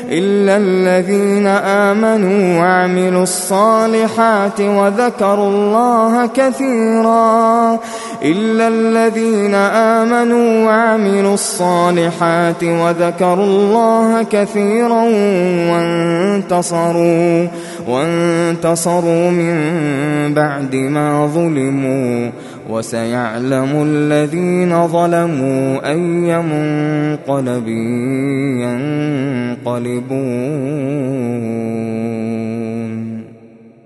إلا الذين آمنوا وعملوا الصالحات وذكروا الله كثيرا إلا الذين آمنوا وعملوا الصالحات وذكروا الله كثيرا وانتصروا من بعد ما ظلموا وسيعلم الذين ظلموا أي منقلب ينقلبون.